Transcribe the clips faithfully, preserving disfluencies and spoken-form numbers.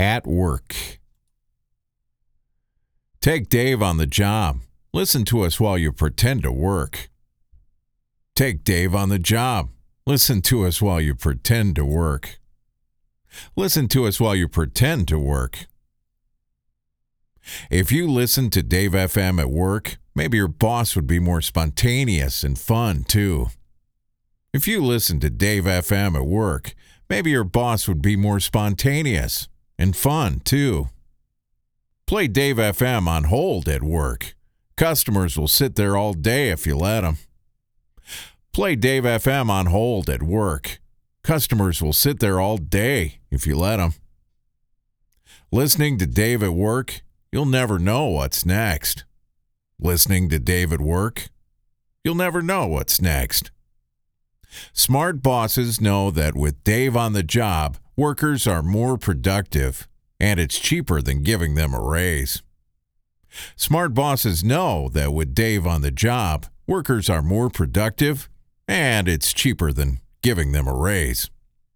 at work. Take Dave on the job. Listen to us while you pretend to work. Take Dave on the job. Listen to us while you pretend to work. Listen to us while you pretend to work. If you listen to Dave F M at work, maybe your boss would be more spontaneous and fun, too. If you listen to Dave F M at work, maybe your boss would be more spontaneous and fun, too. Play Dave F M on hold at work. Customers will sit there all day if you let them. Play Dave F M on hold at work. Customers will sit there all day if you let them. Listening to Dave at work, you'll never know what's next. Listening to Dave at work, you'll never know what's next. Smart bosses know that with Dave on the job, workers are more productive, and it's cheaper than giving them a raise. Smart bosses know that with Dave on the job, workers are more productive, and it's cheaper than giving them a raise.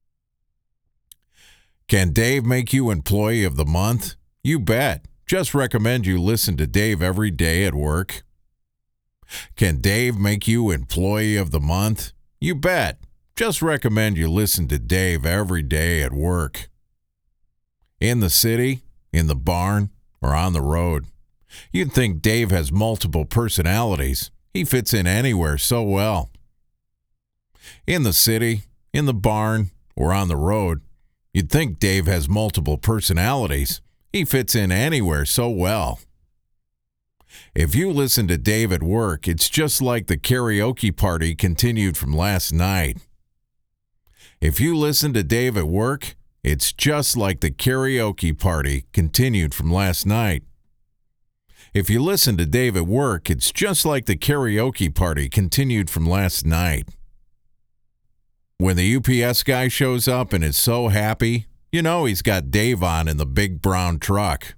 Can Dave make you Employee of the Month? You bet. Just recommend you listen to Dave every day at work. Can Dave make you Employee of the Month? You bet. Just recommend you listen to Dave every day at work. In the city, in the barn, or on the road. You'd think Dave has multiple personalities. He fits in anywhere so well. In the city, in the barn, or on the road, you'd think Dave has multiple personalities. He fits in anywhere so well. If you listen to Dave at work, it's just like the karaoke party continued from last night. If you listen to Dave at work, it's just like the karaoke party continued from last night. If you listen to Dave at work, it's just like the karaoke party continued from last night. When the U P S guy shows up and is so happy, you know he's got Dave on in the big brown truck.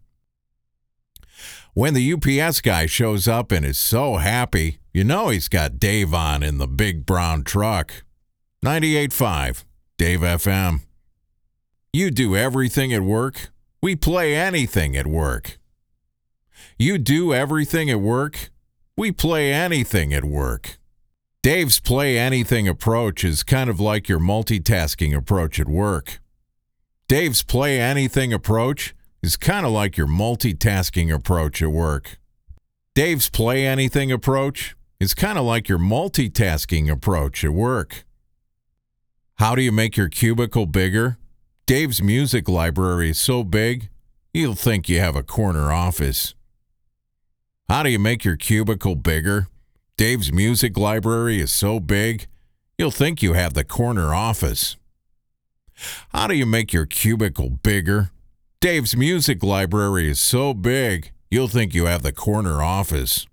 When the U P S guy shows up and is so happy, you know he's got Dave on in the big brown truck. ninety-eight point five, Dave F M. You do everything at work. We play anything at work. You do everything at work. We play anything at work. Dave's play anything approach is kind of like your multitasking approach at work. Dave's play anything approach is kind of like your multitasking approach at work. Dave's play anything approach is kind of like your multitasking approach at work. How do you make your cubicle bigger? Dave's music library is so big, you'll think you have a corner office. How do you make your cubicle bigger? Dave's music library is so big, you'll think you have the corner office. How do you make your cubicle bigger? Dave's music library is so big, you'll think you have the corner office.